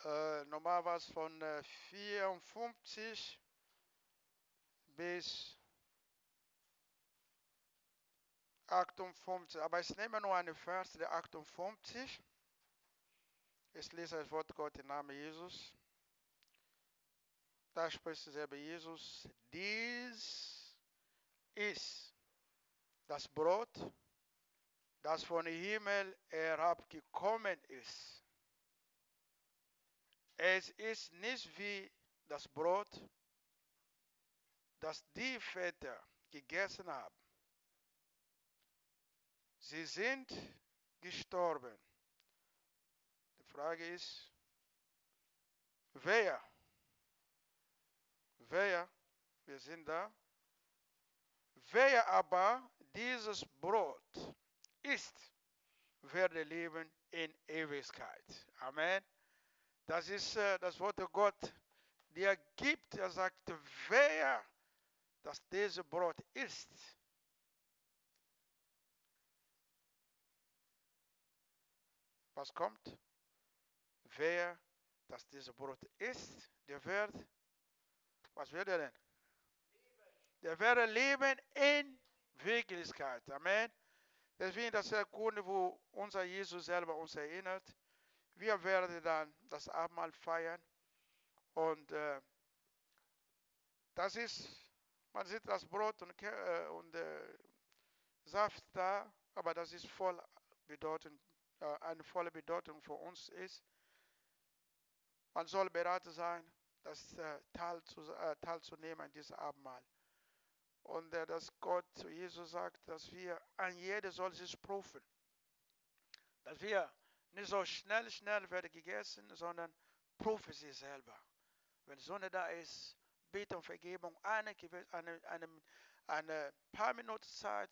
Normal war es von 54 bis 58. Aber ich nehme nur eine Vers, der 58. Ich lese das Wort Gott im Namen Jesus. Da spricht selber Jesus. Dies ist das Brot, das von dem Himmel herabgekommen ist. Es ist nicht wie das Brot, das die Väter gegessen haben. Sie sind gestorben. Die Frage ist, wer? Wer? Wir sind da. Wer aber dieses Brot isst, werde leben in Ewigkeit. Amen. Das ist das Wort Gott, der gibt. Er sagt, wer das dieses Brot isst, was kommt? Wer das dieses Brot isst, der wird, was wird er denn? Der wird leben in Wirklichkeit. Amen. Deswegen das ist der Grund, wo unser Jesus selber uns erinnert. Wir werden dann das Abendmahl feiern. Und das ist, man sieht das Brot und Saft da, aber das ist voll Bedeutung, eine volle Bedeutung für uns ist. Man soll bereit sein, das teilzunehmen an diesem Abendmahl. Und dass Gott zu Jesus sagt, dass wir an jeder soll sich prüfen. Dass wir nicht so schnell werden gegessen, sondern prüfen sie selber. Wenn Sonne da ist, bitte um Vergebung. Eine paar Minuten Zeit,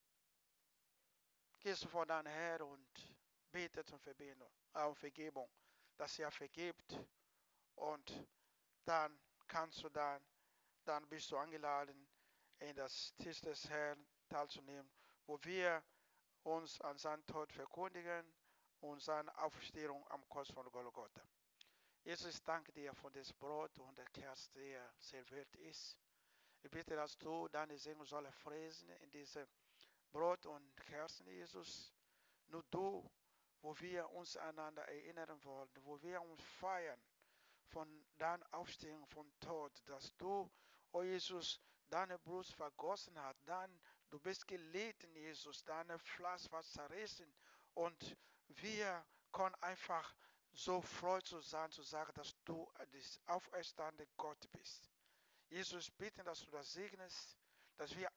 gehst du vor deinen Herrn und betest um Vergebung, dass er vergibt. Und dann kannst du dann bist du eingeladen, in das Tisch des Herrn teilzunehmen, wo wir uns an seinen Tod verkündigen und seine Auferstehung am Kreuz von Golgotha. Jesus, ich danke dir für das Brot und der Kerze, der serviert ist. Ich bitte, dass du deine Segen soll fräsen in diese Brot und Kerzen, Jesus. Nur du, wo wir uns einander erinnern wollen, wo wir uns feiern von deiner Aufstehung vom Tod, dass du, oh Jesus, deine Blut vergossen hast, du bist gelitten, Jesus, deine Fleisch war zerrissen und wir können einfach so froh zu sein, zu sagen, dass du das auferstandene Gott bist. Jesus, bitte, dass du das segnest, dass wir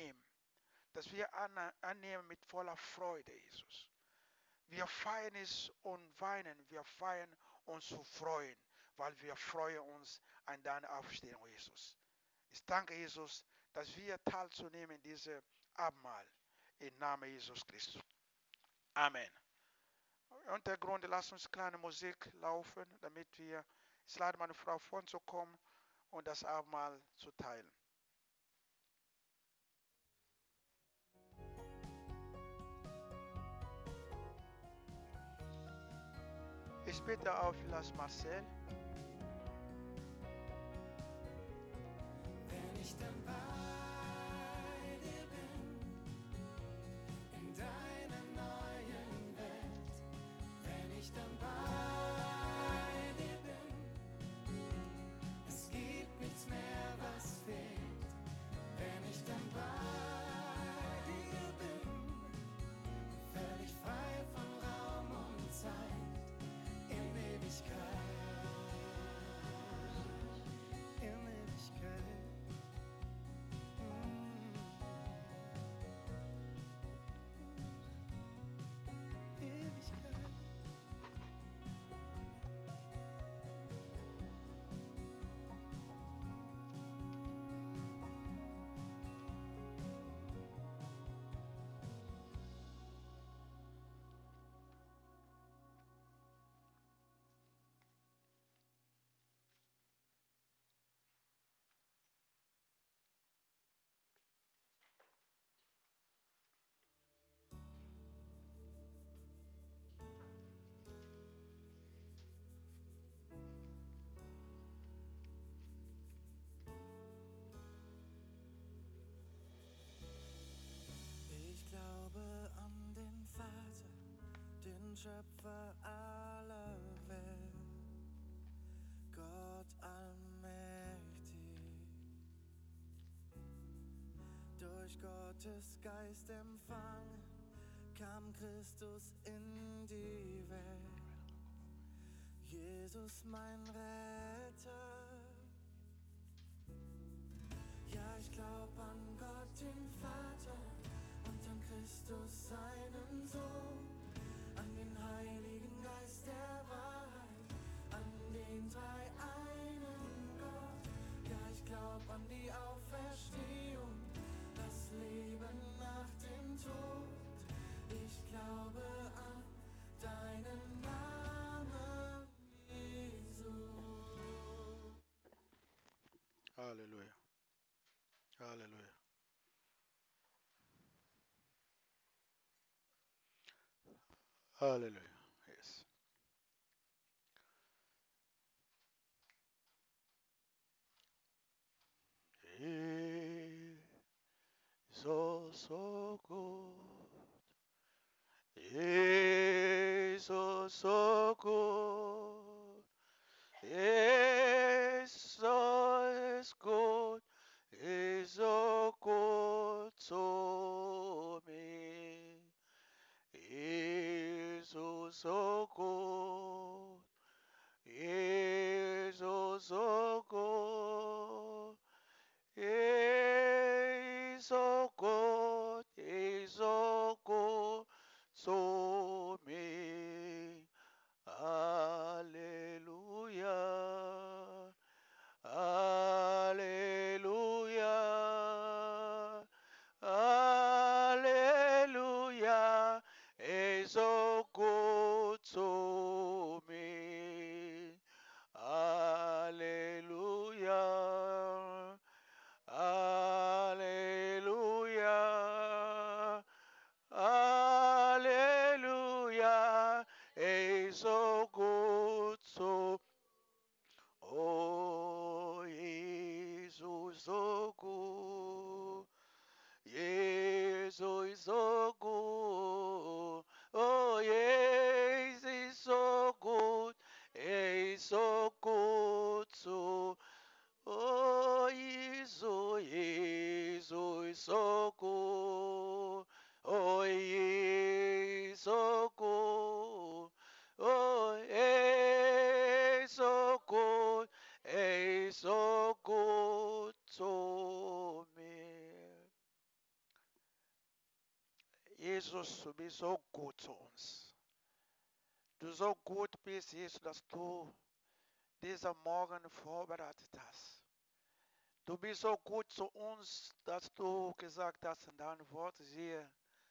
annehmen mit voller Freude, Jesus. Wir feiern es und weinen, wir feiern uns zu freuen, weil wir freuen uns an deiner Aufstehung, Jesus. Ich danke Jesus, dass wir teilzunehmen in diesem Abendmahl im Namen Jesus Christus. Amen. Untergrund, lasst uns kleine Musik laufen, damit ich lade meine Frau vorzukommen und das Abendmahl zu teilen. Ich bitte auf Las Marcel. Wenn ich dann bei dir bin, in deiner neuen Welt, wenn ich dann bei dir bin, es gibt nichts mehr, was fehlt. Wenn ich dann bei dir bin, völlig frei von Raum und Zeit, in Ewigkeit. Schöpfer aller Welt, Gott allmächtig, durch Gottes Geist empfangen, kam Christus in die Welt. Jesus mein Retter. Ja, ich glaub an Gott den Vater und an Christus seinen Sohn, an den Heiligen Geist der Wahrheit, an den dreieinen Gott. Ja, ich glaub an die Auferstehung, das Leben nach dem Tod. Ich glaube an deinen Namen, Jesus. Halleluja. Halleluja. Hallelujah. Yes. He is so good. He is so good. He is so good. He is so good to me. He is so good. He is so good. He's so good, he's so good to me. Hallelujah, hallelujah, hallelujah. He's so good to me. Hallelujah. Hallelujah. Hallelujah. He's so good. So, oh, Jesus so good. Jesus is so good. Oh, yes, he's so good. He's so good. So, oh, Jesus, Jesus is so good. Oh, he is so good. Oh, he is so good. He is so good to me. Jesus, du bist so gut zu uns. Du so gut bist, Jesus, dass du dieser Morgen vorbereitet hast. Du bist so gut zu uns, dass du gesagt hast in deinem Wort, siehe,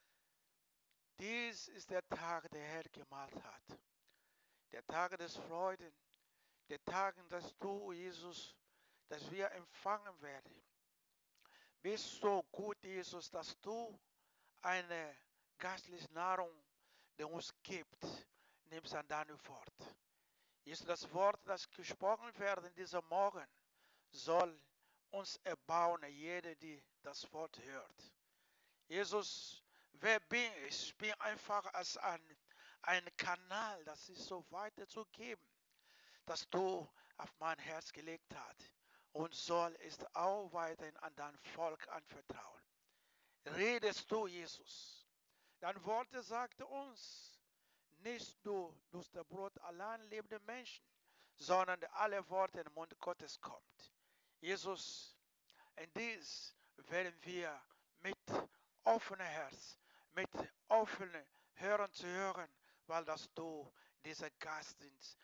dies ist der Tag, der Herr gemacht hat. Der Tag des Freuden, der Tag, dass du, Jesus, dass wir empfangen werden. Bist so gut, Jesus, dass du eine geistliche Nahrung, die uns gibt, nimmst an deinem Wort. Jesus, das Wort, das gesprochen wird in diesem Morgen, soll uns erbauen, jeder, der das Wort hört. Jesus, wer bin ich? Ich bin einfach als ein Kanal, das ist so weiterzugeben, dass du auf mein Herz gelegt hast und soll es auch weiterhin an dein Volk anvertrauen. Redest du, Jesus? Dein Wort sagte uns, nicht nur durch das Brot allein lebende Menschen, sondern alle Worte im Mund Gottes kommt. Jesus, in dies werden wir mit offenem Herz, mit offenen Hören zu hören, weil dass du diese Geistdienst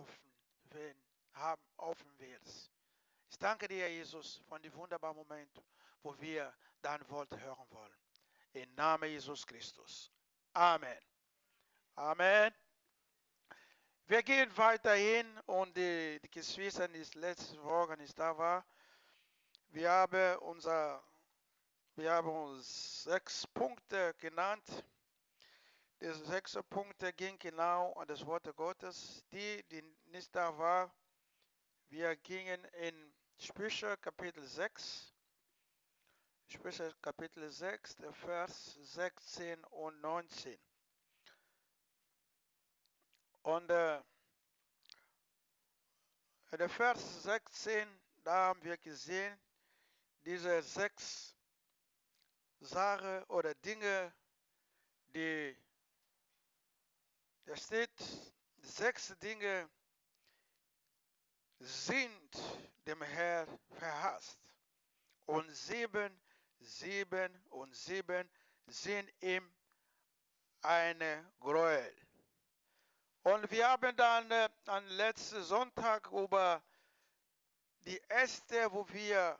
offen willst. Ich danke dir, Jesus, von dem wunderbaren Moment, wo wir dein Wort hören wollen. Im Namen Jesus Christus. Amen. Amen. Wir gehen weiterhin und die Geschwister, die letzte Woche nicht da war, wir haben uns 6 Punkte genannt. Diese 6 Punkte gingen genau an das Wort Gottes. Die nicht da war, wir gingen in Sprüche Kapitel 6. Sprüche Kapitel 6, der Vers 16 und 19. Und in der Vers 16, da haben wir gesehen, diese 6 Sachen oder Dinge, die, da steht, 6 Dinge sind dem Herrn verhasst. Und 7 sind ihm eine Gräuel. Und wir haben dann am letzten Sonntag über die erste, wo wir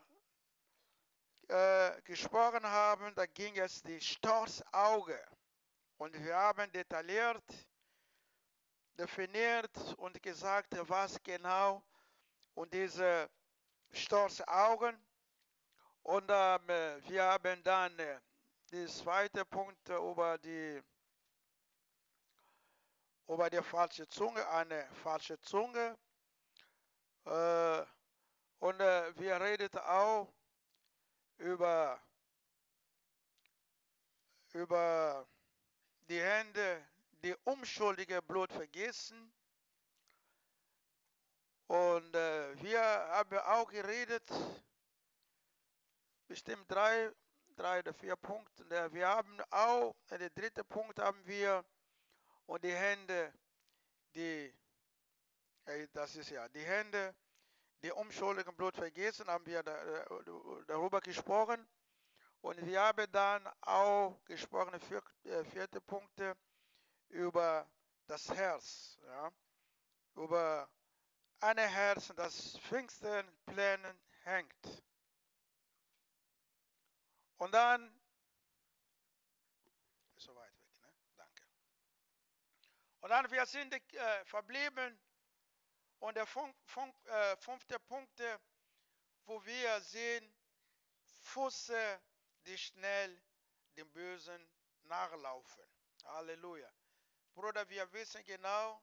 gesprochen haben, da ging es die Storzauge. Und wir haben detailliert definiert und gesagt, was genau und diese Storzaugen. Und wir haben dann den zweiten Punkt über die falsche Zunge, eine falsche Zunge. Und wir redeten auch über die Hände, die unschuldige Blut vergessen. Und wir haben auch geredet, bestimmt 3 oder 4 Punkte. Wir haben auch, der dritte Punkt haben wir, und die Hände, die, das ist ja, die Hände, die unschuldigen Blut vergessen, haben wir darüber gesprochen. Und wir haben dann auch gesprochen, vierte Punkte, über das Herz, ja, über ein Herz, das finsteren Plänen hängt. Und dann, ist so weit weg, ne? Danke. Und dann, wir sind verblieben und der fünfte Punkt, wo wir sehen, Füße, die schnell dem Bösen nachlaufen. Halleluja. Bruder, wir wissen genau,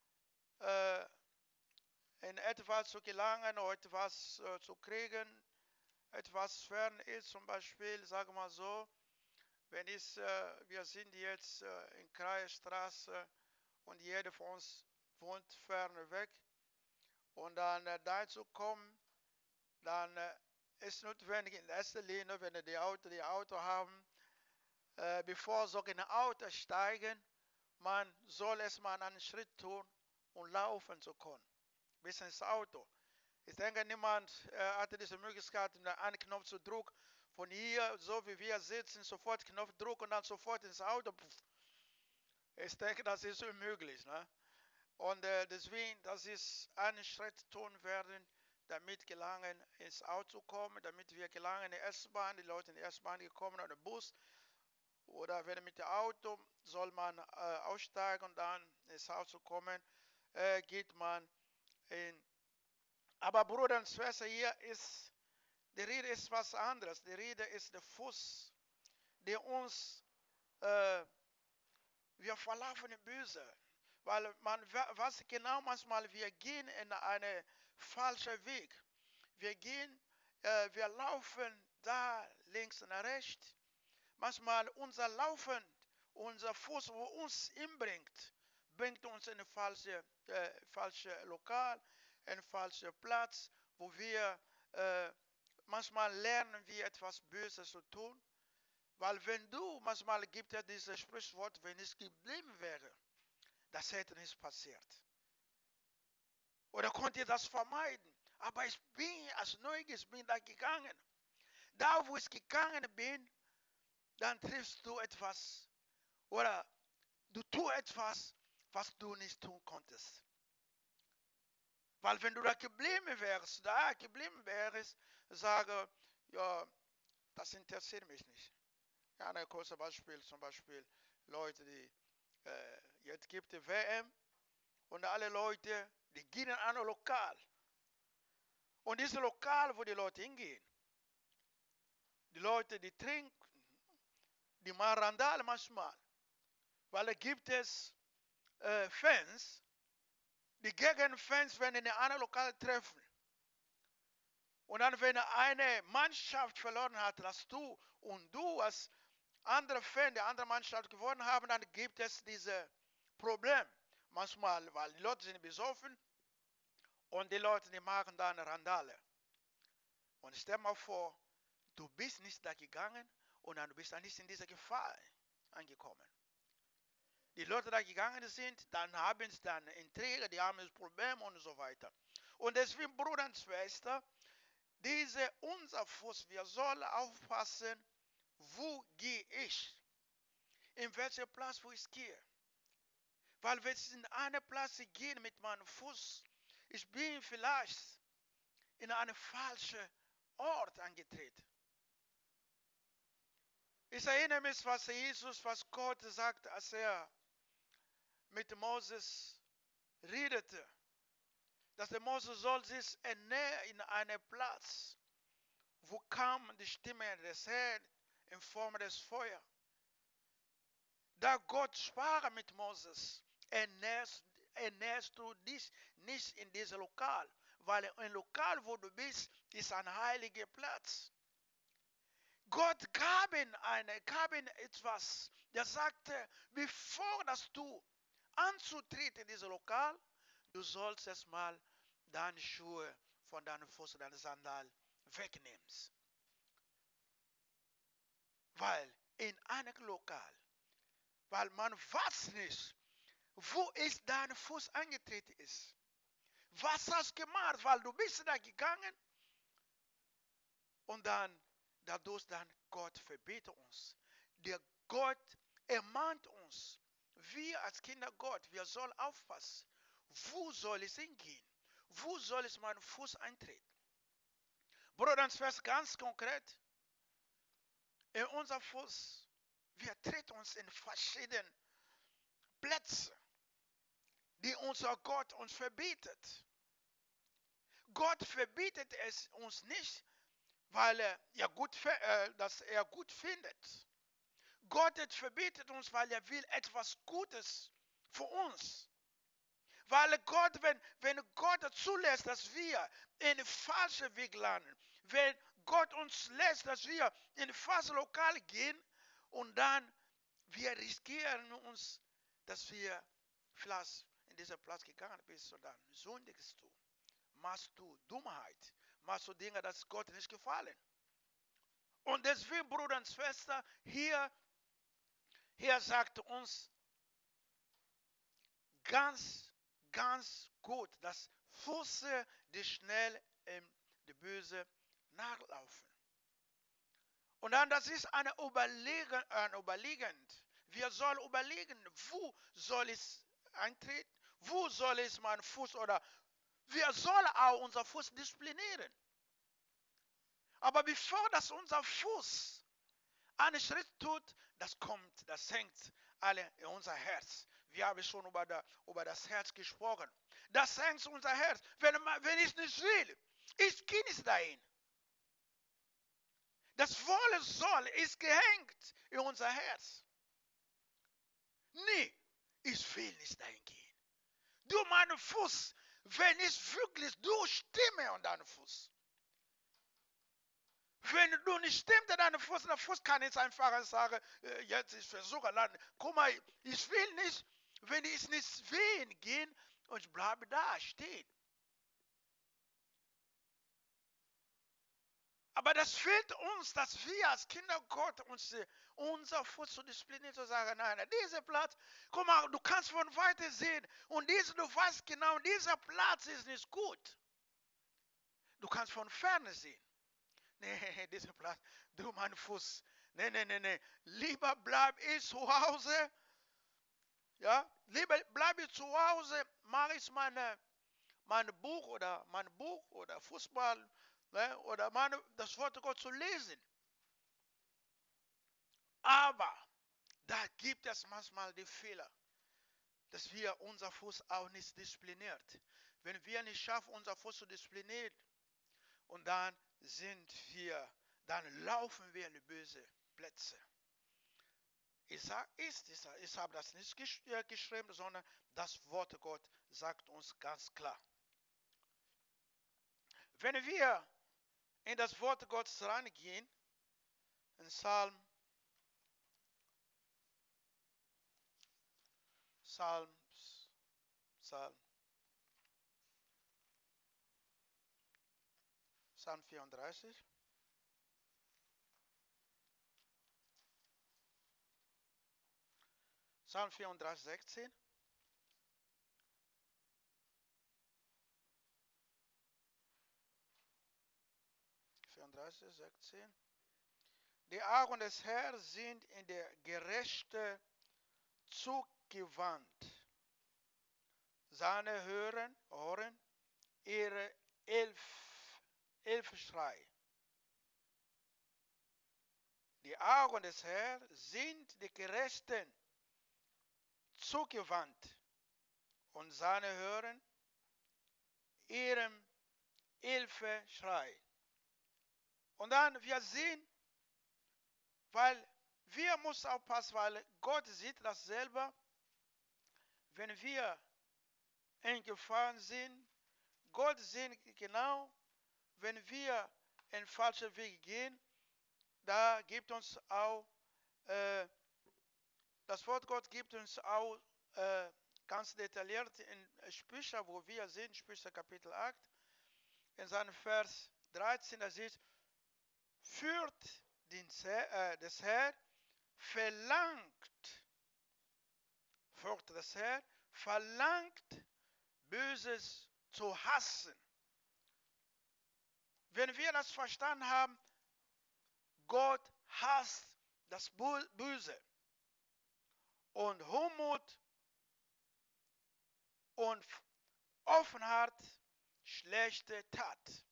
in etwas zu gelangen oder etwas zu kriegen, etwas fern ist, zum Beispiel, sagen wir mal so, wenn wir sind jetzt in Kreisstraße und jeder von uns wohnt fern weg und dann da zu kommen, dann ist notwendig in erster Linie, wenn die Auto haben, bevor so ein Auto steigen, man soll erstmal einen Schritt tun und laufen zu können, bis ins Auto. Ich denke, niemand hatte diese Möglichkeit, einen Knopf zu drücken, von hier, so wie wir sitzen, sofort Knopf drücken und dann sofort ins Auto. Ich denke, das ist unmöglich. Ne? Und deswegen, das ist ein Schritt tun werden, damit gelangen ins Auto kommen, damit wir gelangen in die S-Bahn, die Leute in die S-Bahn gekommen oder Bus. Oder wenn mit dem Auto soll man aussteigen und dann ins Haus kommen, geht man in. Aber Bruder und Schwester, hier ist, die Rede ist was anderes. Die Rede ist der Fuß, der uns, wir verlaufen im Böse. Weil was genau manchmal, wir gehen in einen falschen Weg. Wir laufen da links und rechts. Manchmal unser Laufen, unser Fuß, wo uns hinbringt, bringt uns in ein falsches Lokal, einen falschen Platz, wo wir manchmal lernen wir etwas Böses zu tun. Weil manchmal gibt es dieses Sprichwort, wenn es geblieben wäre, das hätte nicht passiert. Oder konnte ihr das vermeiden? Aber ich bin als Neues bin da gegangen. Da, wo ich gegangen bin, dann triffst du etwas oder du tust etwas, was du nicht tun konntest. Weil wenn du da geblieben wärst, sage, ja, das interessiert mich nicht. Ja, ein kurzes Beispiel, zum Beispiel Leute, die, jetzt gibt es WM und alle Leute, die gehen an ein Lokal. Und dieses Lokal, wo die Leute hingehen, die Leute, die trinken, die machen Randale manchmal. Weil da gibt es Fans, die gegen Fans werden in einem Lokal treffen. Und dann, wenn eine Mannschaft verloren hat, dass du und du als andere Fan der anderen Mannschaft gewonnen haben, dann gibt es dieses Problem. Manchmal, weil die Leute sind besoffen und die Leute, die machen dann Randale. Und stell mal vor, du bist nicht da gegangen und dann bist du nicht in diese Gefahr angekommen. Die Leute da gegangen sind, dann haben sie dann Intrige, die haben das Problem und so weiter. Und deswegen, Bruder und Schwester, unser Fuß, wir sollen aufpassen, wo gehe ich? In welcher Platz, wo ich gehe? Weil wenn ich in eine Platz gehe mit meinem Fuß, ich bin vielleicht in einen falschen Ort angetreten. Ich erinnere mich, was Gott sagt, als er mit Moses redete. Dass der Mose soll sich ernähren in einem Platz, wo kam die Stimme des Herrn in Form des Feuers. Da Gott sprach mit Moses, ernährst du dich nicht in diesem Lokal, weil ein Lokal, wo du bist, ist ein heiliger Platz. Gott gab ihm etwas. Er sagte, bevor dass du anzutreten in dieses Lokal, du sollst erstmal deine Schuhe von deinem Fuß, deine Sandal wegnehmen. Weil in einem Lokal, weil man weiß nicht, wo ist dein Fuß angetreten ist. Was hast du gemacht? Weil du bist da gegangen und dann, dadurch dann Gott verbietet uns. Der Gott ermahnt uns. Wir als Kinder Gott, wir sollen aufpassen. Wo soll es hingehen? Wo soll es meinen Fuß eintreten? Bruder und Schwester, ganz konkret, in unser Fuß, wir treten uns in verschiedenen Plätze, die unser Gott uns verbietet. Gott verbietet es uns nicht, weil dass er gut findet. Gott verbietet uns, weil er will etwas Gutes für uns. Weil Gott, wenn Gott zulässt, dass wir in den falschen Weg landen, wenn Gott uns lässt, dass wir in ein falsches Lokal gehen und dann wir riskieren uns, dass wir vielleicht in dieser Platz gegangen bist und dann sündigst du, machst du Dummheit, machst du Dinge, das Gott nicht gefallen. Und deswegen, Bruder und Schwester, hier sagt uns ganz gut, dass Füße, die schnell die Böse nachlaufen. Und dann, das ist ein Überlegend. Wir sollen überlegen, wo soll es eintreten, wo soll es mein Fuß oder wir sollen auch unser Fuß disziplinieren. Aber bevor das unser Fuß einen Schritt tut, das hängt alle in unser Herz. Wir haben schon über das Herz gesprochen. Das hängt unser Herz. Wenn ich nicht will, ich gehe nicht dahin. Das Wollen soll ist gehängt in unser Herz. Nee, ich will nicht dahin gehen. Du, mein Fuß, wenn ich wirklich, du stimme an deinem Fuß. Wenn du nicht stimmst an deinem Fuß, der Fuß kann jetzt einfach sagen, jetzt ich versuche landen. Guck mal, ich will nicht, wenn ich nicht will gehen und ich bleibe da stehen. Aber das fehlt uns, dass wir als Kinder Gott unser Fuß zu disziplinieren, zu sagen, nein, dieser Platz, guck mal, du kannst von weiter sehen und du weißt genau, dieser Platz ist nicht gut. Du kannst von ferne sehen. Nee, dieser Platz, du mein Fuß. Nee. Lieber bleib ich zu Hause. Ja, lieber bleib ich zu Hause, mache ich mein Buch oder Fußball, ne, oder das Wort Gott zu lesen. Aber da gibt es manchmal die Fehler, dass wir unser Fuß auch nicht diszipliniert. Wenn wir nicht schaffen, unser Fuß zu disziplinieren, und dann laufen wir in die bösen Plätze. Ich habe das nicht geschrieben, sondern das Wort Gott sagt uns ganz klar. Wenn wir in das Wort Gottes reingehen, in Psalms Psalm. Psalm 34. Psalm 34, 16. Die Augen des Herrn sind in der Gerechte zugewandt. Seine hören ihre Hilfeschrei. Die Augen des Herrn sind die Gerechten zugewandt und seine hören ihrem Hilfeschrei. Und dann wir sehen, weil wir müssen aufpassen, weil Gott sieht das selber, wenn wir in Gefahr sind. Gott sieht genau, wenn wir in falsche Wege gehen, da gibt uns auch, das Wort Gott gibt uns auch ganz detailliert in Sprüche, wo wir sehen, Sprüche Kapitel 8, in seinem Vers 13, da steht, führt des Herrn, verlangt Böses zu hassen. Wenn wir das verstanden haben, Gott hasst das Böse und Hochmut und Offenheit schlechte Tat.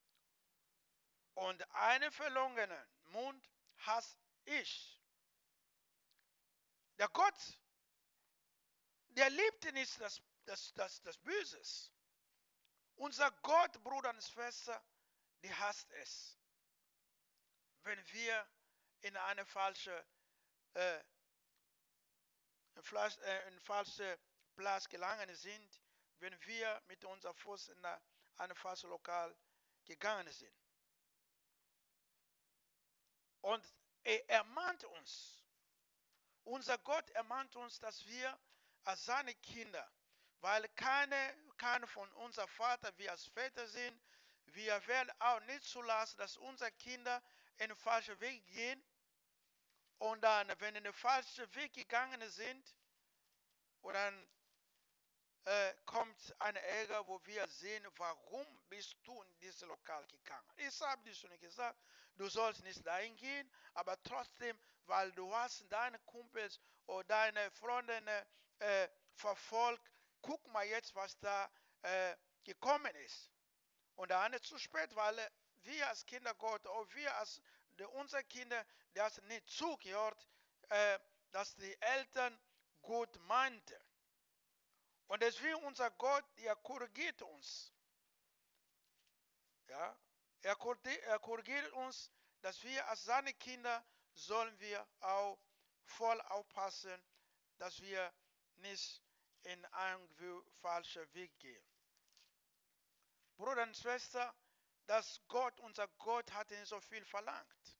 Und einen verlogenen Mund hasse ich. Der Gott, der liebte nicht das Böses. Unser Gott, Bruder und Schwester, die hasst es. Wenn wir in eine falsche Platz gelangen sind, wenn wir mit unserem Fuß in ein falsches Lokal gegangen sind. Und er ermahnt uns. Unser Gott ermahnt uns, dass wir als seine Kinder, weil keine von unserem Vater, wir als Väter sind, wir werden auch nicht zulassen, dass unsere Kinder in den falschen Weg gehen. Und dann, wenn in den falschen Weg gegangen sind, und dann kommt ein Ärger, wo wir sehen, warum bist du in dieses Lokal gegangen? Ich habe dir schon gesagt, du sollst nicht dahin gehen, aber trotzdem, weil du hast deine Kumpels oder deine Freundinnen verfolgt, guck mal jetzt, was da gekommen ist. Und dann ist es zu spät, weil wir als Kinder Gott, auch wir als unsere Kinder, die haben nicht zugehört, dass die Eltern gut meinten. Und deswegen unser Gott, er korrigiert uns. Ja? Er korrigiert uns, dass wir als seine Kinder sollen wir auch voll aufpassen, dass wir nicht in einen falschen Weg gehen. Bruder und Schwester, dass unser Gott hat nicht so viel verlangt.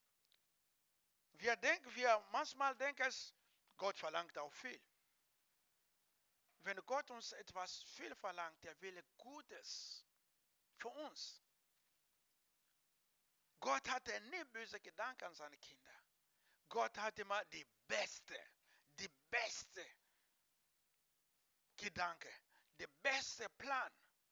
Manchmal denken, Gott verlangt auch viel. Wenn Gott uns etwas viel verlangt, er will Gutes für uns. Gott hatte nie böse Gedanken an seine Kinder. Gott hat immer die beste Gedanke, der beste Plan.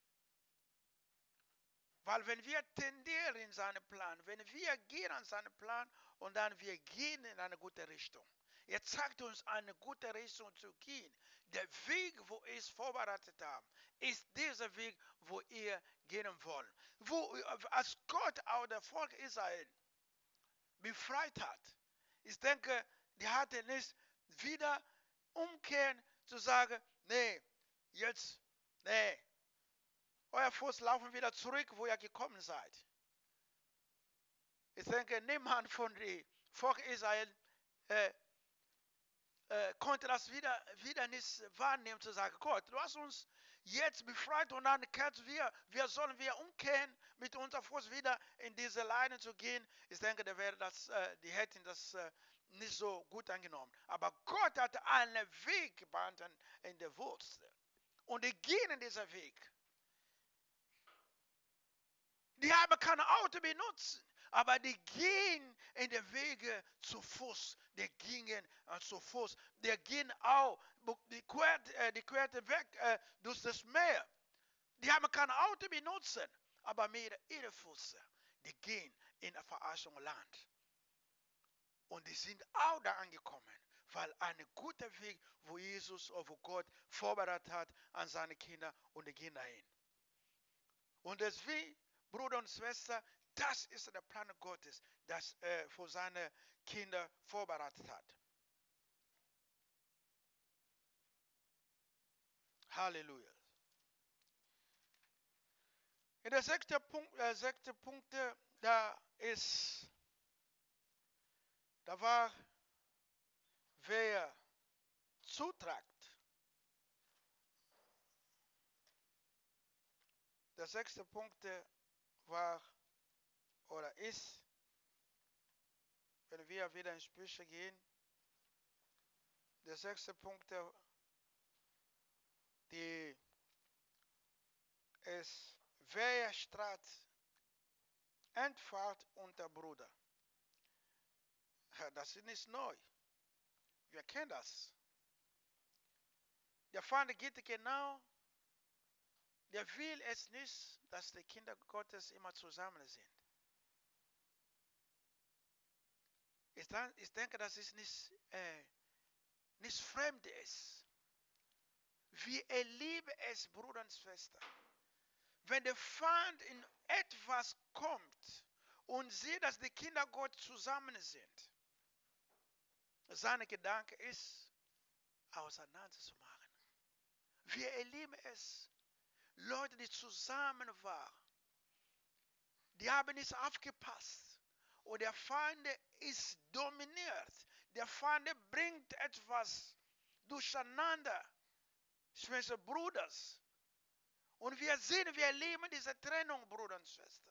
Weil wenn wir tendieren in seinen Plan, wenn wir gehen an seinen Plan und dann wir gehen in eine gute Richtung. Er zeigt uns eine gute Richtung zu gehen. Der Weg, wo wir es vorbereitet haben, ist dieser Weg, wo ihr gehen wollt. Als Gott auch das Volk Israel befreit hat. Ich denke, die hatte nicht wieder umkehren zu sagen, nee, euer Fuß laufen wieder zurück, wo ihr gekommen seid. Ich denke, niemand von dem Volk Israel konnte das wieder nicht wahrnehmen, zu sagen, Gott, du hast uns jetzt befreit und dann sollen wir umkehren, mit unserem Fuß wieder in diese Leine zu gehen. Ich denke, die hätten das nicht so gut angenommen. Aber Gott hatte einen Weg gebahnt in der Wurzel. Und die gehen in diesen Weg. Die haben kein Auto benutzen, aber die gehen in die Wege zu Fuß. Die gingen zu Fuß. Die gehen auch, die querte weg durch das Meer. Die haben kein Auto benutzen, aber mit ihren Füßen. Die gehen in ein Verarschungsland. Und die sind auch da angekommen, weil ein guter Weg, wo Jesus oder wo Gott vorbereitet hat an seine Kinder, und die gehen dahin. Und deswegen, Bruder und Schwester, das ist der Plan Gottes, das er für seine Kinder vorbereitet hat. Halleluja. In der sechste Punkt, da war, wer zutragt. Der sechste Punkt war oder ist, wenn wir wieder in Sprüche gehen, der sechste Punkt, die ist, wer Streit entfahrt unter Bruder. Das ist nicht neu. Wir kennen das. Der Feind geht genau, der will es nicht, dass die Kinder Gottes immer zusammen sind. Ich denke, dass es nicht fremd ist. Wir erleben es, Bruder und Schwester. Wenn der Feind in etwas kommt und sieht, dass die Kinder Gottes zusammen sind, sein Gedanke ist, auseinanderzumachen. Wir erleben es. Leute, die zusammen waren, die haben nicht aufgepasst. Und der Feind ist dominiert. Der Feind bringt etwas durcheinander zwischen Brüdern. Und wir sehen, wir erleben diese Trennung, Bruder und Schwester.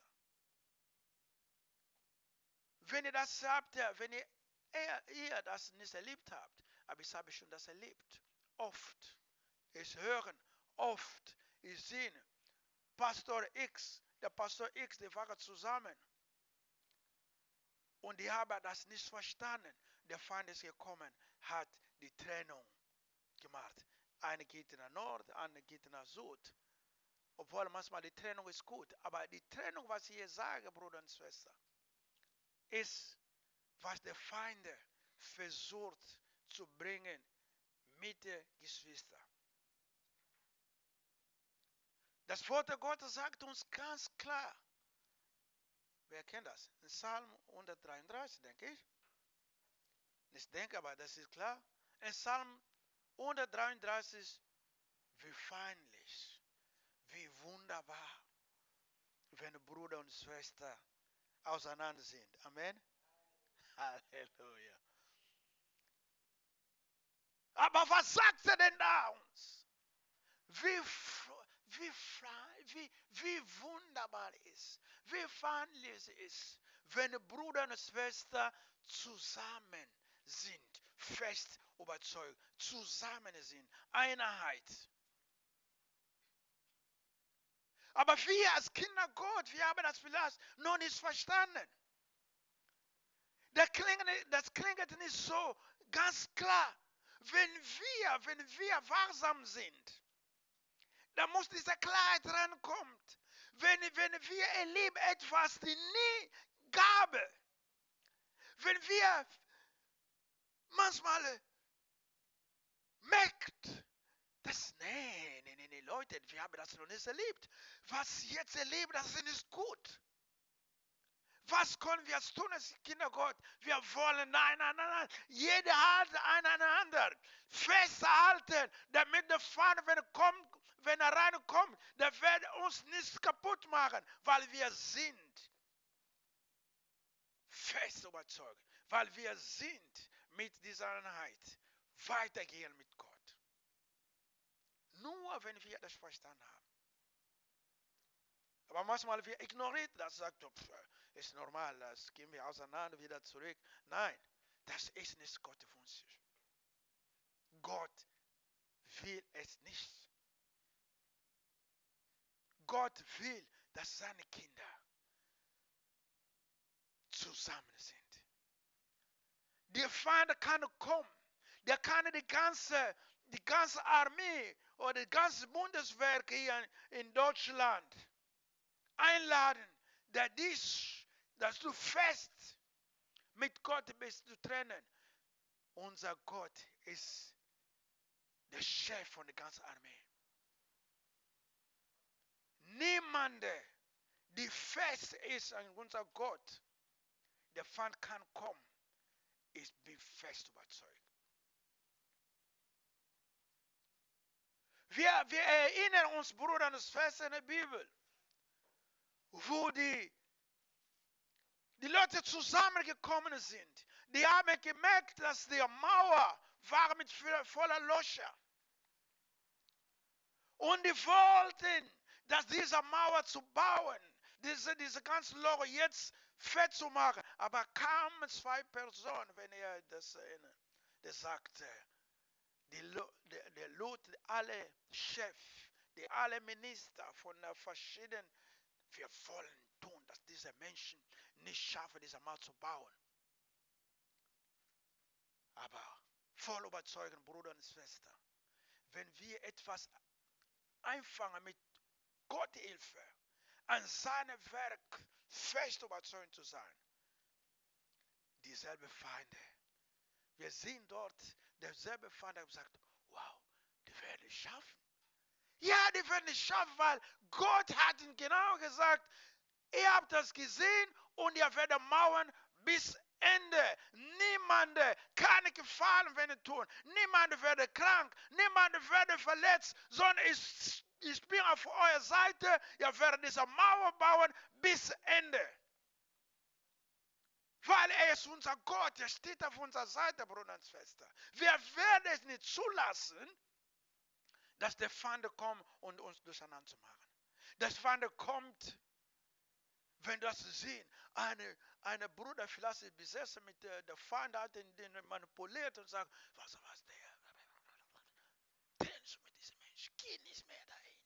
Wenn ihr das habt, wenn ihr das nicht erlebt habt, aber ich habe schon das erlebt. Oft. Ich höre, oft. Ich sehe, Pastor X, der Pastor X, die waren zusammen. Und die haben das nicht verstanden. Der Feind ist gekommen, hat die Trennung gemacht. Eine geht nach Nord, eine geht nach Süd. Obwohl manchmal die Trennung ist gut. Aber die Trennung, was ich hier sage, Bruder und Schwester, ist, was der Feind versucht zu bringen mit den Geschwistern. Das Wort Gottes sagt uns ganz klar. Wer kennt das? In Psalm 133, denke ich. Ich denke, aber das ist klar. In Psalm 133, wie feinlich, wie wunderbar, wenn Bruder und Schwester auseinander sind. Amen. Halleluja. Aber was sagt er denn da uns? Wie wunderbar ist, wie feindlich es ist, wenn Bruder und Schwester zusammen sind, fest überzeugt, zusammen sind, Einheit. Aber wir als Kinder Gott, wir haben das vielleicht noch nicht verstanden. Das klingt nicht so ganz klar. Wenn wir wachsam sind, da muss diese Klarheit reinkommen. Wenn wir erleben etwas, die nie gab, wenn wir manchmal merkt, nee, Leute, wir haben das noch nicht erlebt. Was jetzt erleben, das ist nicht gut. Was können wir tun als Kinder Gott? Wir wollen, nein. Jeder hat einander festhalten, damit der Feind, wenn er reinkommt, der wird uns nichts kaputt machen, weil wir sind fest überzeugt, weil wir sind mit dieser Einheit weitergehen mit Gott. Nur wenn wir das verstanden haben. Aber manchmal wir ignorieren das, sagt, ist normal, das gehen wir auseinander, wieder zurück. Nein, das ist nicht Gottes Wunsch. Gott will es nicht. Gott will, dass seine Kinder zusammen sind. Der Feind kann kommen. Der kann die ganze Armee oder die ganze Bundeswehr hier in Deutschland einladen, dass du fest mit Gott bist zu trennen. Unser Gott ist der Chef von der ganzen Armee. Niemand, der fest ist an unser Gott, der Feind kann kommen, ich bin fest überzeugt. Wir erinnern uns, Bruder, an das Fest in der Bibel, wo die Leute zusammengekommen sind. Die haben gemerkt, dass die Mauer war mit voller Löcher. Und die wollten, dass diese Mauer zu bauen, diese ganzen Löcher jetzt fett zu machen. Aber kamen zwei Personen, wenn ihr das erinnert, der sagte, der lud alle Chefs, alle Minister von verschiedenen, wir wollen tun, dass diese Menschen nicht schaffen, diese Mauer zu bauen. Aber voll überzeugen, Bruder und Schwester, wenn wir etwas einfangen mit Gottes Hilfe, an seinem Werk fest überzeugt zu sein, dieselbe Feinde. Wir sehen dort, derselbe Feind hat gesagt, wow, die werden es schaffen. Ja, die werden es schaffen, weil Gott hat ihnen genau gesagt, ihr habt das gesehen und ihr werdet Mauern bis Ende. Niemand kann gefallen, wenn ihr tun. Niemand wird krank, niemand wird verletzt, sondern ich bin auf eurer Seite. Ihr werdet diese Mauer bauen bis Ende. Weil er ist unser Gott, er steht auf unserer Seite, Bruder und Schwester. Wir werden es nicht zulassen, dass der Feind kommt, um uns durcheinander zu machen. Der Feind kommt, wenn das sehen, eine Bruder vielleicht besessen mit der Feind hat den manipuliert und sagt, was der, trennst du mit diesem Menschen, geh nicht mehr dahin.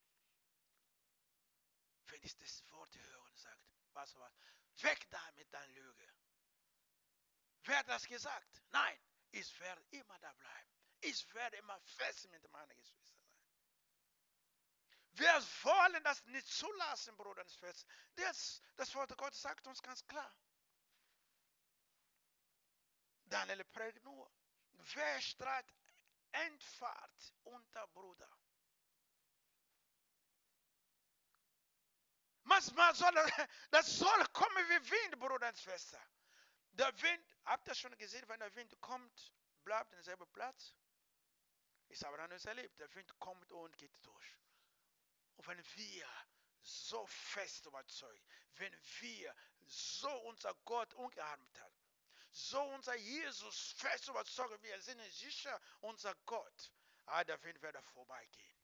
Wenn ich das Wort höre und sagt, was, weg da mit deiner Lüge. Wer hat das gesagt? Nein, ich werde immer da bleiben. Ich werde immer fest mit meiner Geschwister sein. Wir wollen das nicht zulassen, Bruder und Schwester. Das Wort Gottes sagt uns ganz klar. Daniel prägt nur. Wer streitet Entfahrt unter Bruder? Das soll kommen wie Wind, Bruder und Schwester. Der Wind, habt ihr schon gesehen, wenn der Wind kommt, bleibt an derselben Platz? Ich habe das nicht erlebt. Der Wind kommt und geht durch. Und wenn wir so fest überzeugt, wenn wir so unser Gott umgearmt haben, so unser Jesus fest überzeugt, wir sind sicher unser Gott, der Wind wird vorbeigehen.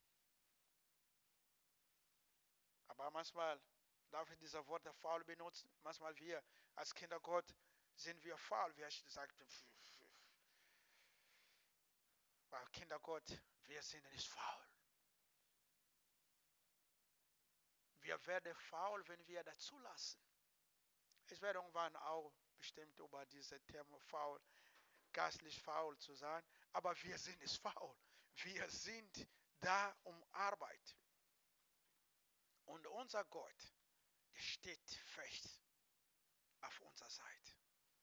Aber manchmal darf ich diese Worte faul benutzen. Manchmal wir als Kinder Gott sind wir faul. Wir sagen, weil Kinder Gott, wir sind nicht faul. Wir werden faul, wenn wir das zulassen. Ich werde irgendwann auch bestimmt über dieses Thema faul, geistlich faul zu sein, aber wir sind nicht faul. Wir sind da um Arbeit. Und unser Gott, der steht fest auf unserer Seite.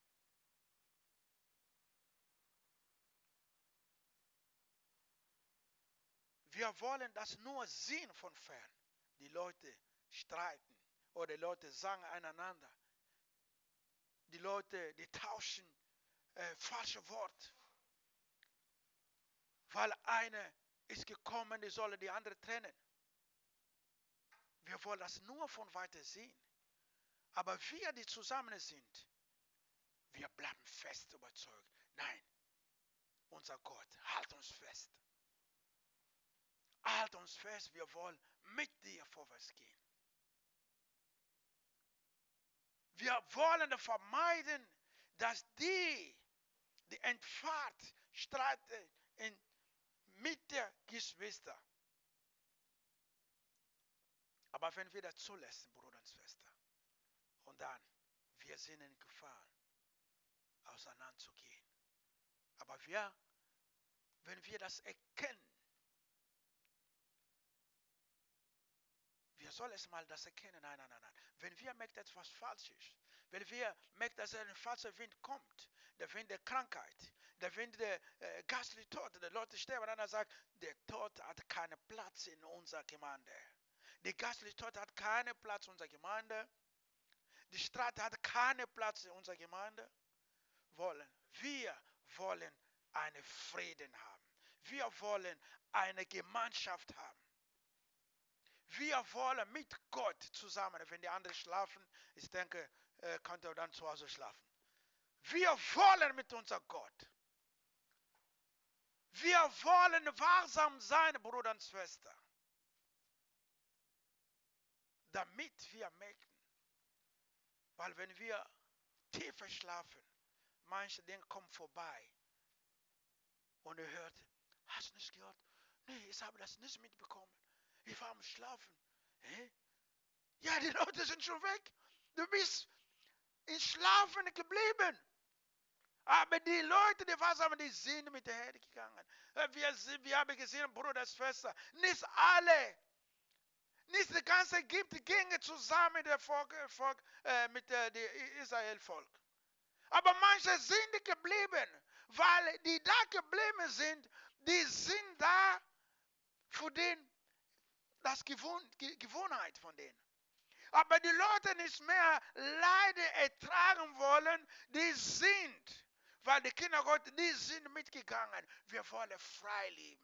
Wir wollen das nur sehen von fern. Die Leute streiten oder die Leute sagen einander. Die Leute, die tauschen falsche Worte. Weil einer ist gekommen, die soll die andere trennen. Wir wollen das nur von weiter sehen. Aber wir, die zusammen sind, wir bleiben fest überzeugt. Nein, unser Gott, halt uns fest. Halt uns fest, wir wollen mit dir vorwärts gehen. Wir wollen vermeiden, dass die Entfahrt streiten mit der Geschwister. Aber wenn wir das zulassen, Bruder und Schwester, und dann, wir sind in Gefahr, auseinanderzugehen. Aber wenn wir das erkennen, wir sollen erstmal das erkennen, nein. Wenn wir merken, dass etwas falsch ist, wenn wir merken, dass ein falscher Wind kommt, der Wind der Krankheit, der Wind der geistliche Tod, die Leute sterben, und dann sagt, der Tod hat keinen Platz in unserer Gemeinde. Der geistliche Tod hat keinen Platz in unserer Gemeinde. Die Streit hat keinen Platz in unserer Gemeinde. Wir wollen einen Frieden haben. Wir wollen eine Gemeinschaft haben. Wir wollen mit Gott zusammen, wenn die anderen schlafen, ich denke, könnt ihr dann zu Hause schlafen. Wir wollen mit unserem Gott. Wir wollen wahrsam sein, Bruder und Schwester. Damit wir merken, weil wenn wir tiefer schlafen, manche Dinge kommen vorbei. Und er hört, hast du nicht gehört? Nee, ich habe das nicht mitbekommen. Ich war am Schlafen. Hä? Ja, die Leute sind schon weg. Du bist in Schlafen geblieben. Aber die Leute, die wachsamen, die sind mit der Herde gegangen. Wir haben gesehen, Bruder und Schwester, nicht alle, nicht das ganze Ägypten gingen zusammen mit dem Israel-Volk. Aber manche sind geblieben, weil die da geblieben sind, die sind da für das Gewohnheit von denen. Aber die Leute nicht mehr Leiden ertragen wollen, die sind, weil die Kinder Gottes, die sind mitgegangen. Wir wollen frei leben.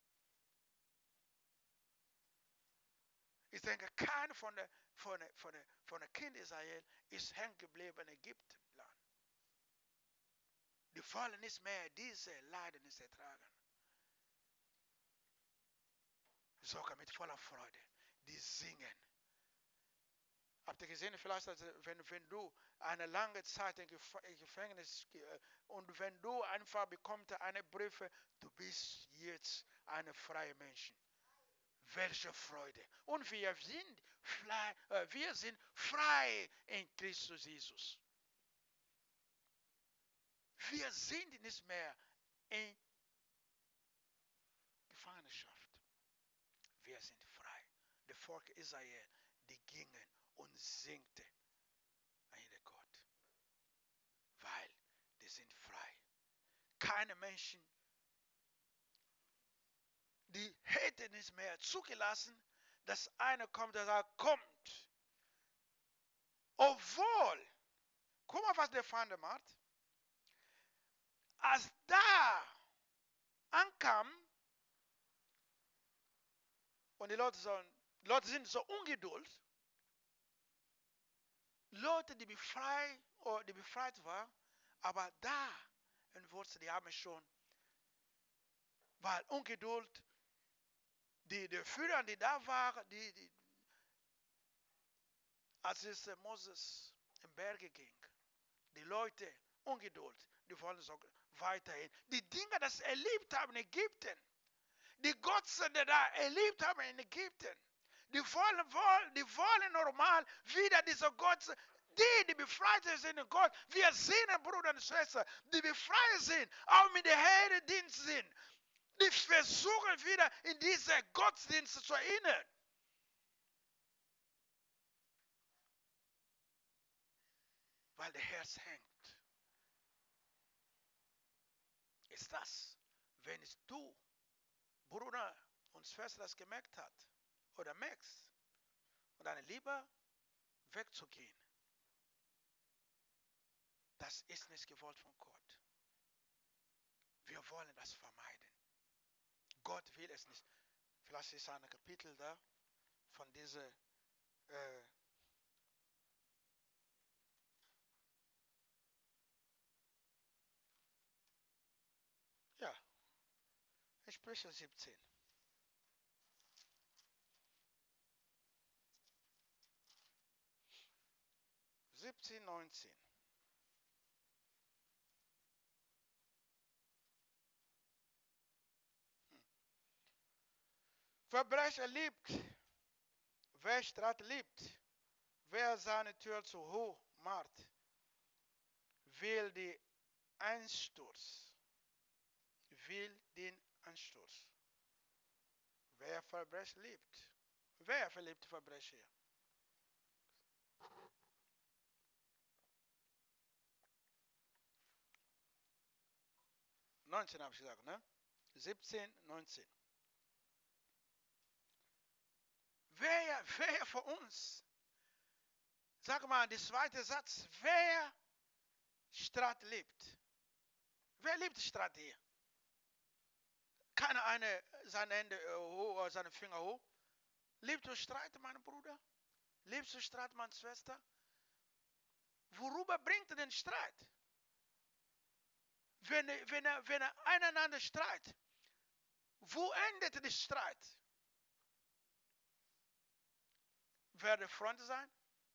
Ich denke, keiner von der Kind Israel ist hängen geblieben in Ägyptenland. Die wollen nicht mehr diese Leiden nicht ertragen. Sogar mit voller Freude. Die singen. Habt ihr gesehen, vielleicht, wenn du eine lange Zeit im Gefängnis und wenn du einfach bekommst eine Briefe, du bist jetzt ein freier Mensch. Welche Freude. Und wir sind frei in Christus Jesus. Wir sind nicht mehr in Gefangenschaft. Wir sind frei. Das Volk Israel, die gingen und singten an Gott. Weil die sind frei. Keine Menschen, die hätten nicht mehr zugelassen, dass einer kommt, der sagt, kommt. Obwohl, guck mal, was der Feind macht. Als da ankam, und die Leute sind so ungeduldig, Leute, die befreit waren, aber da, in Wurzel, die haben schon, weil Ungeduld, die Führer, die da waren, als es Moses im Berge ging, die Leute, Ungeduld, die wollen so weiterhin. Die Dinge, das erlebt haben in Ägypten, die Gott da erlebt haben in Ägypten, die wollen normal wieder diese Gott, die befreit sind in Gott. Wir sehen, Bruder und Schwester, die befreit sind, auch mit der Herrendienst sind. Die versuchen wieder in diese Gottesdienste zu erinnern. Weil der Herz hängt. Ist das, wenn es du, Bruder und Schwester, das gemerkt hat oder merkst und dann lieber wegzugehen. Das ist nicht gewollt von Gott. Wir wollen das vermeiden. Gott will es nicht. Vielleicht ist ein Kapitel da von dieser Sprüche 17. (17, 19). Verbrecher liebt, Wer Streit liebt, wer seine Tür zu hoch macht, will den Einsturz. Will den Einsturz. Wer Verbrechen liebt. Wer verliebt Verbrechen? 19 habe ich gesagt, ne? 17, 19. Wer von uns, sag mal, der zweite Satz, wer Streit liebt? Wer liebt Streit hier? Kann einer seine Hände hoch oder seine Finger hoch? Liebst du Streit, mein Bruder? Liebst du Streit, meine Schwester? Worüber bringt er den Streit? Wenn er einander streitet, wo endet der Streit? Werde Freund sein?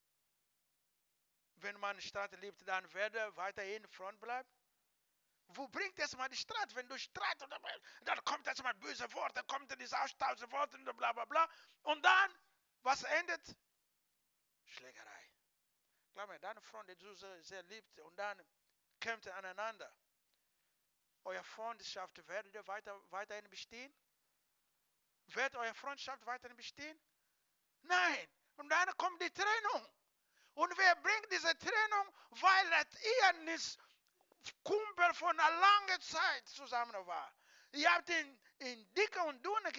Wenn man Streit liebt, dann werde weiterhin Freund bleiben? Wo bringt es mal die Streit? Wenn du Streit und dann kommt jetzt mal böse Worte, dann kommt dieses Austauschen Worte und bla bla bla. Und dann, was endet? Schlägerei. Glaub mir, deine Freunde, die du sehr liebst, und dann kämpft ihr aneinander. Eure Freundschaft werdet weiterhin bestehen? Wird eure Freundschaft weiterhin bestehen? Nein. Und dann kommt die Trennung. Und wer bringt diese Trennung? Weil ihr nicht Kumpel von einer langen Zeit zusammen war. Ihr habt in dicke und dünne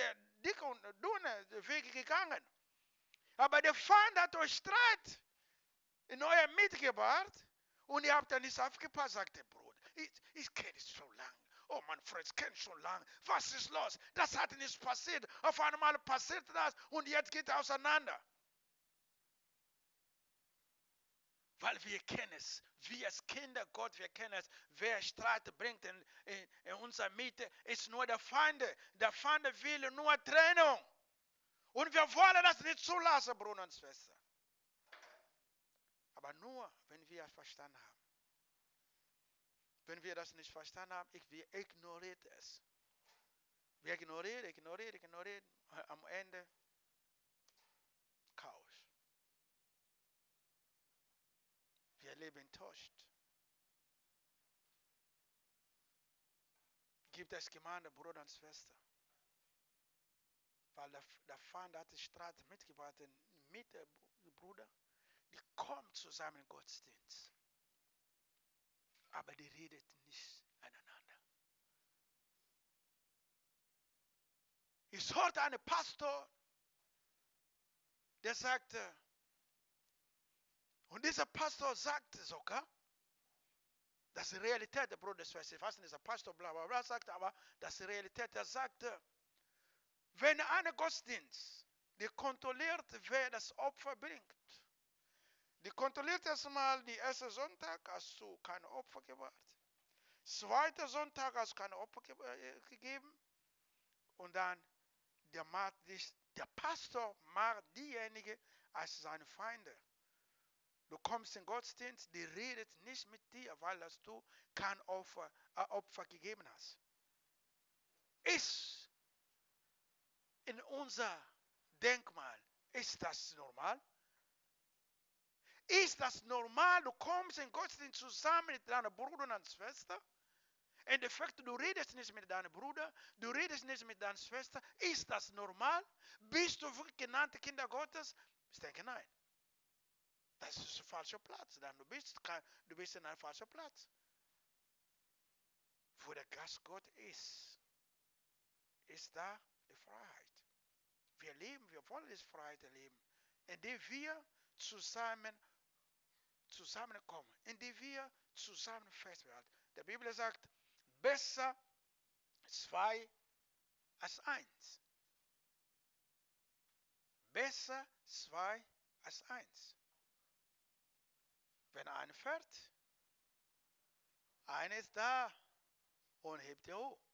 Wege gegangen. Aber der Feind hat euch Streit in euer Mitte gebracht und ihr habt dann nicht aufgepasst, sagt der Bruder. Ich kenne es schon lange. Oh, mein Freund, ich kenne es schon lange. Was ist los? Das hat nicht passiert. Auf einmal passiert das und jetzt geht es auseinander. Weil wir kennen es. Wir als Kinder Gott, wir kennen es. Wer Streit bringt in unserer Mitte, ist nur der Feind. Der Feind will nur Trennung. Und wir wollen das nicht zulassen, Bruder und Schwester. Aber nur, wenn wir es verstanden haben. Wenn wir das nicht verstanden haben, wir ignorieren es. Wir ignorieren. Am Ende Chaos. Wir leben enttäuscht. Gibt es Gemeinde, Bruder und Schwester. Weil der Feind hat den Streit mitgebracht mit dem Bruder. Die kommen zusammen in Gottesdienst. Aber die redet nicht aneinander. Ich hörte einen Pastor, der sagte, und dieser Pastor sagte sogar, das ist die Realität der Bruder, ich weiß nicht, der Pastor bla bla bla sagte, aber das ist die Realität, er sagte, wenn ein Gottesdienst, die kontrolliert, wer das Opfer bringt, die kontrolliert erstmal die erste Sonntag, hast du kein Opfer gebracht. Zweiter Sonntag hast du kein Opfer gegeben. Und dann der Pastor macht diejenigen als seine Feinde. Du kommst in den Gottesdienst, die redet nicht mit dir, weil du kein Opfer gegeben hast. Ist in unser Denkmal, ist das normal? Ist das normal? Du kommst in den Gottesdienst zusammen mit deiner Bruder und Schwester? In Effekt, du redest nicht mit deinem Bruder, du redest nicht mit deiner Schwester. Ist das normal? Bist du wirklich genannte Kinder Gottes? Ich denke, nein. Das ist ein falscher Platz. Du bist in einem falschen Platz. Wo der Geist Gott ist da die Freiheit. Wir wollen diese Freiheit erleben, indem wir zusammenkommen, indem wir zusammen festhalten. Die Bibel sagt, besser 2 als 1. Besser 2 als 1. Wenn einer fährt, einer ist da und hebt ihr hoch.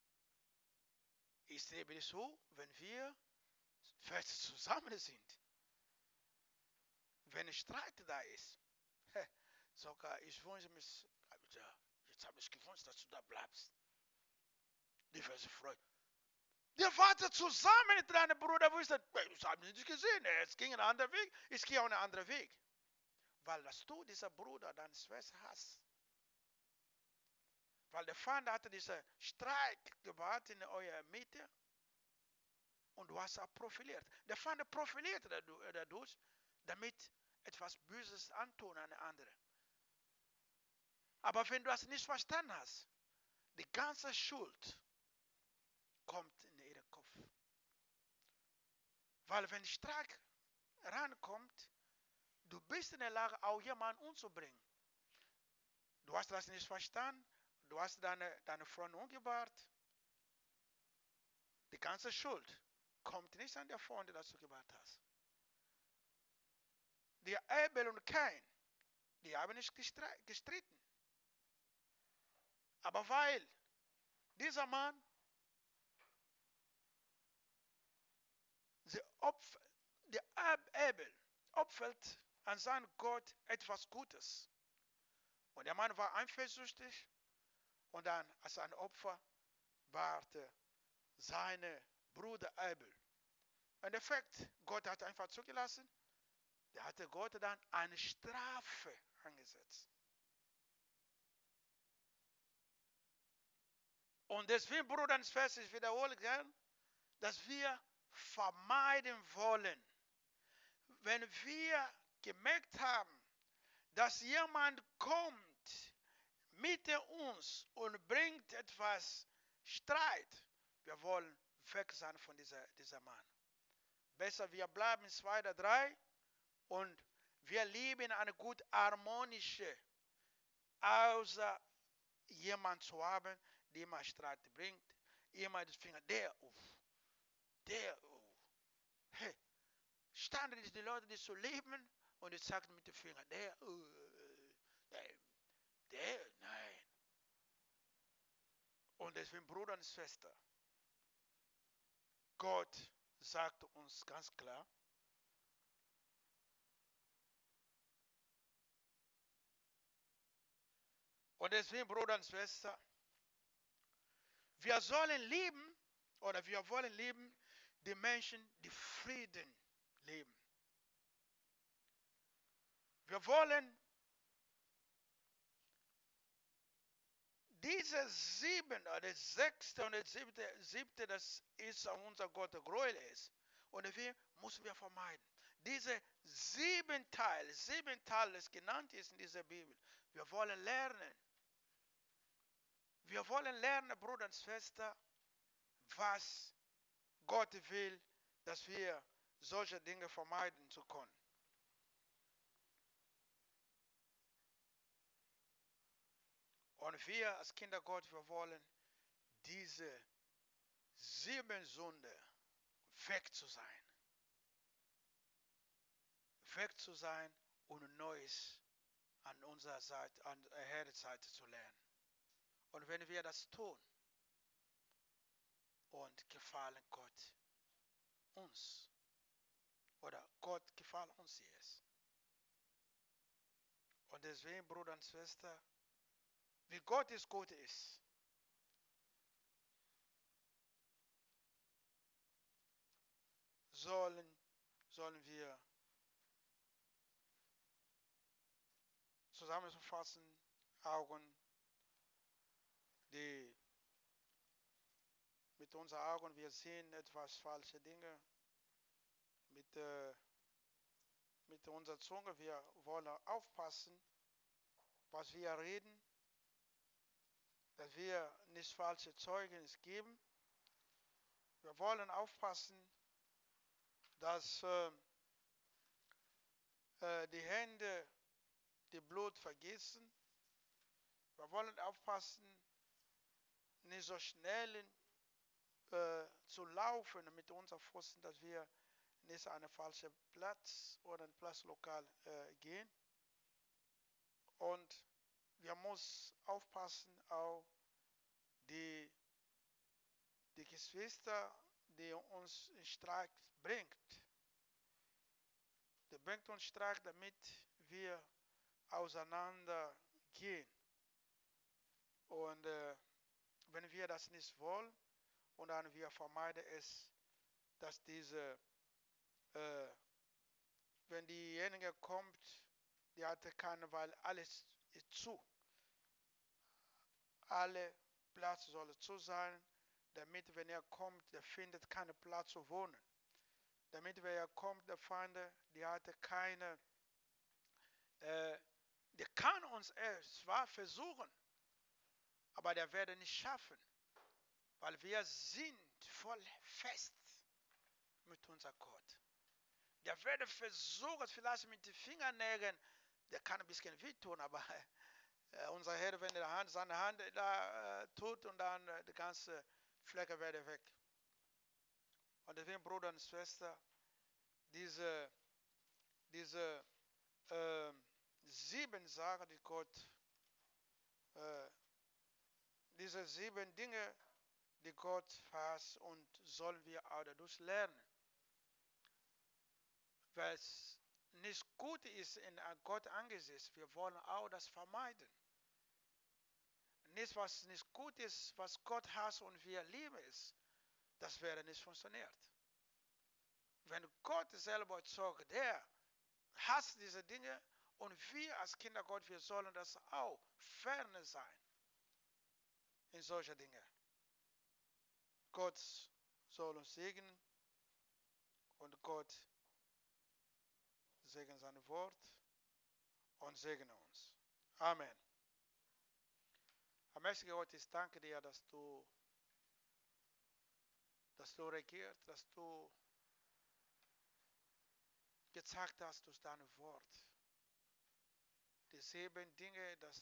Ich sehe es so, wenn wir fest zusammen sind. Wenn ein Streit da ist, sogar ich wünsche mich, jetzt habe ich gewünscht, dass du da bleibst. Die werden sich freuen. Der wartet zusammen mit deinem Bruder, wo ich sage, ich habe ihn nicht gesehen, es ging einen anderen Weg, ich gehe auch einen anderen Weg. Weil dass du dieser Bruder, deine Schwester hast. Weil der Feind hatte diesen Streik gebaut in eurer Mitte und du hast auch profiliert. Der Feind profiliert dadurch, damit etwas Böses antun an andere. Aber wenn du das nicht verstanden hast, die ganze Schuld kommt in ihren Kopf. Weil wenn Streik rankommt, du bist in der Lage, auch jemanden umzubringen. Du hast das nicht verstanden, du hast deine Freunde umgebracht. Die ganze Schuld kommt nicht an der Freunde, die du gebracht hast. Die Abel und Kain, die haben nicht gestritten. Aber weil dieser Mann, der Abel opfert an seinen Gott etwas Gutes. Und der Mann war eifersüchtig und dann als ein Opfer warte seine Bruder Abel. Im Endeffekt, Gott hat einfach zugelassen, der hatte Gott dann eine Strafe angesetzt. Und deswegen, Bruder und Schwester, ich wiederhole gern, dass wir vermeiden wollen, wenn wir gemerkt haben, dass jemand kommt mit uns und bringt etwas Streit, wir wollen weg sein von dieser Mann. Besser, wir bleiben 2 oder 3 und wir lieben eine gut harmonische, außer jemand zu haben, der immer Streit bringt, immer das Finger, der, hey, standen die Leute, die so leben und die sagten mit dem Finger, nein. Und deswegen, Bruder und Schwester, Gott sagt uns ganz klar, und deswegen, Bruder und Schwester, wir sollen leben, oder wir wollen leben, die Menschen, die Frieden leben. Wir wollen diese 7 oder 6. und 7. Das ist unser Gott, der Gräuel ist. Und wir müssen wir vermeiden. Diese 7 Teile, das genannt ist in dieser Bibel. Wir wollen lernen. Wir wollen lernen, Bruder und Schwester, was Gott will, dass wir solche Dinge vermeiden zu können. Und wir als Kinder Gottes, wir wollen diese 7 Sünden weg zu sein. Weg zu sein und Neues an unserer Seite, an der Herrenseite zu lernen. Und wenn wir das tun und gefallen Gott uns, oder Gott gefällt uns jetzt. Und deswegen, Bruder und Schwester, wie Gott ist gut ist, sollen wir zusammenfassen, Augen, die mit unseren Augen, wir sehen etwas falsche Dinge, mit unserer Zunge, wir wollen aufpassen, was wir reden, dass wir nicht falsche Zeugnis geben. Wir wollen aufpassen, dass die Hände die Blut vergessen. Wir wollen aufpassen, nicht so schnell zu laufen mit unseren Füßen, dass wir nicht an einen falschen Platz oder ein Platzlokal gehen. Und wir müssen aufpassen, auch die Geschwister, die uns in Streit bringt. Die bringt uns Streit, damit wir auseinander gehen. Und wenn wir das nicht wollen Und dann wir vermeiden es, dass wenn diejenige kommt, die hatte keine, weil alles ist zu. Alle Plätze sollen zu sein, damit, wenn er kommt, der findet keinen Platz zu wohnen. Damit, wenn er kommt, der Feinde, die hatte keine, der kann uns zwar versuchen, aber der werde nicht schaffen, weil wir sind voll fest mit unserem Gott. Der werde versuchen, vielleicht mit den Fingernägeln, der kann ein bisschen wehtun, aber unser Herr, wenn er seine Hand da tut und dann die ganze Flecke werde weg. Und deswegen, Bruder und Schwester, diese 7 Sachen, die Gott, äh, diese 7 Dinge, die Gott fasst und sollen wir auch dadurch lernen. Weil es nicht gut ist in Gott angesichts, wir wollen auch das vermeiden. Nichts, was nicht gut ist, was Gott hasst und wir lieben es, das wäre nicht funktioniert. Wenn Gott selber sagt, der hasst diese Dinge und wir als Kinder Gott, wir sollen das auch ferne sein in solche Dinge. Gott soll uns segnen und Gott segnet sein Wort und segne uns. Amen. Mächtiger Gott, ich danke dir, dass du regierst, dass du gezeigt hast durch dein Wort. Die 7 Dinge, dass